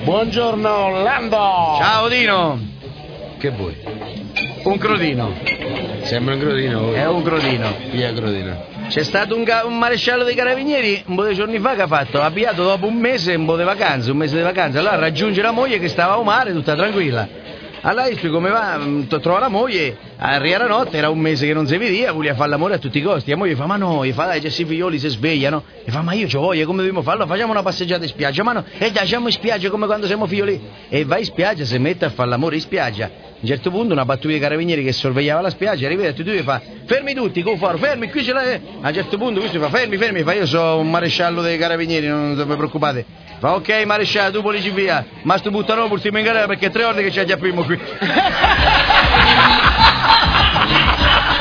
Buongiorno Lando. Ciao Dino. Che vuoi? Un crodino. Sembra un crodino. È un crodino. Chi è crodino? C'è stato un maresciallo dei carabinieri un po' di giorni fa che ha fatto, ha avviato dopo un mese di vacanza, allora raggiunge la moglie che stava a mare tutta tranquilla. Allora gli spiego come va, trova la moglie, arriva la notte, era un mese che non si vedeva, voleva fare l'amore a tutti i costi. La moglie fa, ma no, gli fa, dai, i figlioli si svegliano. E fa, ma io c'ho voglia, come dobbiamo farlo? Facciamo una passeggiata in spiaggia, ma no, e dai, andiamo in spiaggia come quando siamo figlioli. E va in spiaggia, si mette a fare l'amore in spiaggia. A un certo punto una pattuglia di carabinieri che sorvegliava la spiaggia, arriva e tutti e due fa, fermi tutti, con foro, fermi, qui ce l'è. A un certo punto questo fa, fermi, fa, io sono un maresciallo dei carabinieri, non vi preoccupate. Fa, ok maresciallo, tu polici via, ma sto buttano portiamo in galera perché 3 ore che c'è già primo qui.